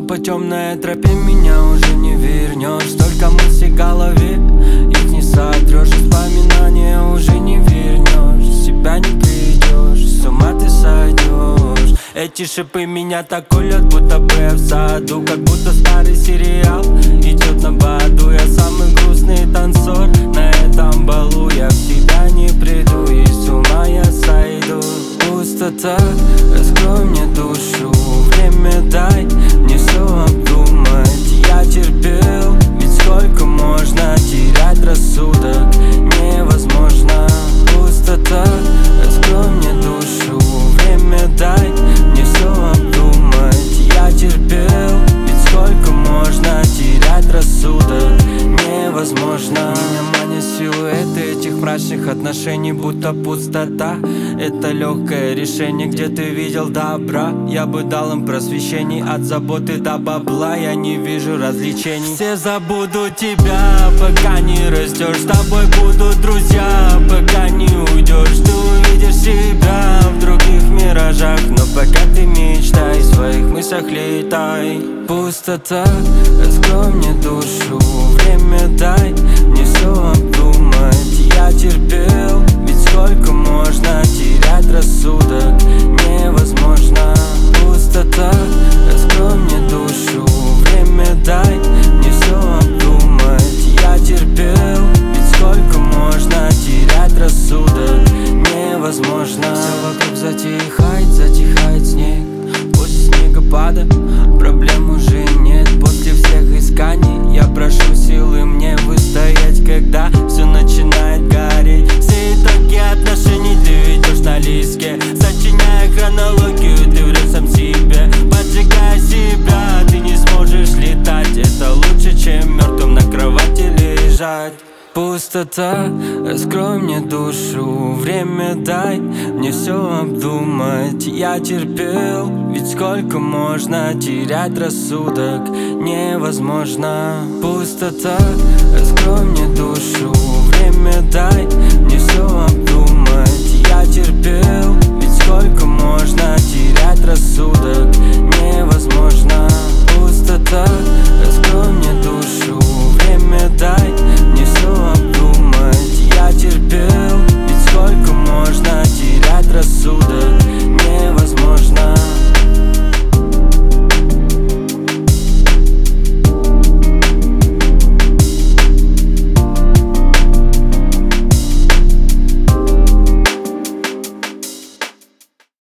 по темной тропе, меня уже не вернешь. Только мысли в голове, их не сотрешь. Воспоминания уже не вернешь, себя не придешь, с ума ты сойдешь. Эти шипы меня так колят, будто бы я в саду, как будто старый сериал идет на боду. Я самый грустный танцор на этом балу. Я в тебя не приду, и с ума я сойду. Пустота, раскрой мне душу, время дай мне все обдумать. Я терпел, ведь сколько можно терять рассудок, невозможно. Пустота, раскрой мне душу, время дай мне все обдумать. Я терпел, ведь сколько можно терять рассудок, невозможно. Меня манят силуэты этих мрачных отношений, будто пустота. Это легкое решение, где ты видел добра. Я бы дал им просвещений, от заботы до бабла. Я не вижу развлечений. Все забудут тебя, пока не растешь. С тобой будут друзья, пока не уйдешь. Ты увидишь себя в других миражах, но пока ты мечтай, в своих мыслях летай. Пустота, раскрой мне душу, время дай мне все обдумать. Я терпел, ведь сколько можно терять рассудок, невозможно. Пустота, раскрой мне душу, время дай мне все обдумать. Я терпел, ведь сколько можно терять рассудок, невозможно. Все вокруг затихает, затихает снег. После снегопада проблем уже нет. После всех исканий я прошу силы мне выстоять, когда все начинает гореть. Все итоги отношений ты ведешь на листке, сочиняя хронологию, ты врешь сам себе. Поджигая себя, ты не сможешь летать. Это лучше, чем мертвым на кровати лежать. Пустота, раскрой мне душу, время дай мне все обдумать. Я терпел, ведь сколько можно терять рассудок, невозможно. Пустота, раскрой мне душу, время дай мне все обдумать. Я терпел, ведь сколько можно терять рассудок, невозможно. Пустота, раскрой мне душу,